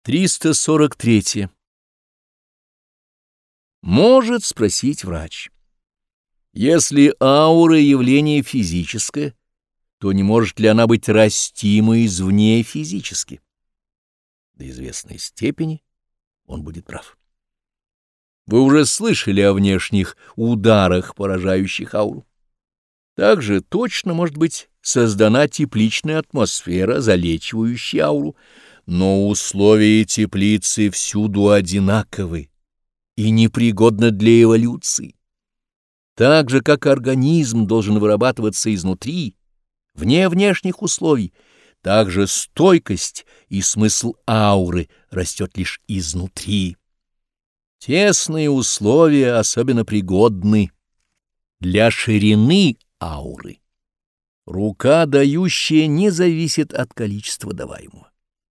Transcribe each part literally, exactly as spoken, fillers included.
триста сорок три. Может спросить врач. Если аура — явление физическое, то не может ли она быть растима извне физически? До известной степени он будет прав. Вы уже слышали о внешних ударах, поражающих ауру. Также точно может быть создана тепличная атмосфера, залечивающая ауру, но условия теплицы всюду одинаковы и непригодны для эволюции. Так же, как организм должен вырабатываться изнутри, вне внешних условий, так же стойкость и смысл ауры растет лишь изнутри. Тесные условия особенно пригодны для ширины ауры. Рука, дающая, не зависит от количества даваемого.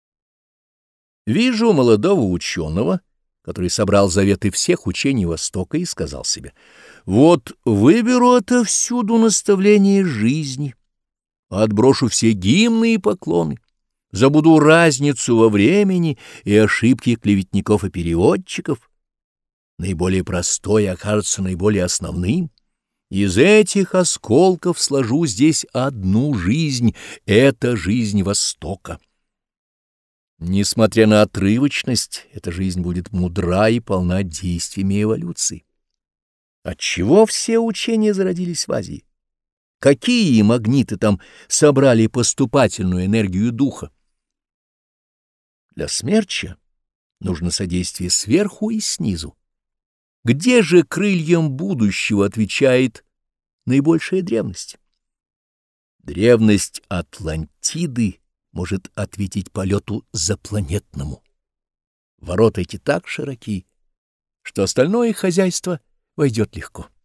Вижу молодого ученого, который собрал заветы всех учений Востока и сказал себе: «Вот выберу отовсюду наставление жизни, отброшу все гимны и поклоны, забуду разницу во времени и ошибки клеветников и переводчиков. Наиболее простое окажется наиболее основным. Из этих осколков сложу здесь одну жизнь — это жизнь Востока». Несмотря на отрывочность, эта жизнь будет мудра и полна действиями эволюции. Отчего все учения зародились в Азии? Какие магниты там собрали поступательную энергию духа? Для смерча нужно содействие сверху и снизу. Где же крыльям будущего отвечает наибольшая древность? Древность Атлантиды может ответить полету запланетному. Ворота эти так широки, что остальное хозяйство войдет легко.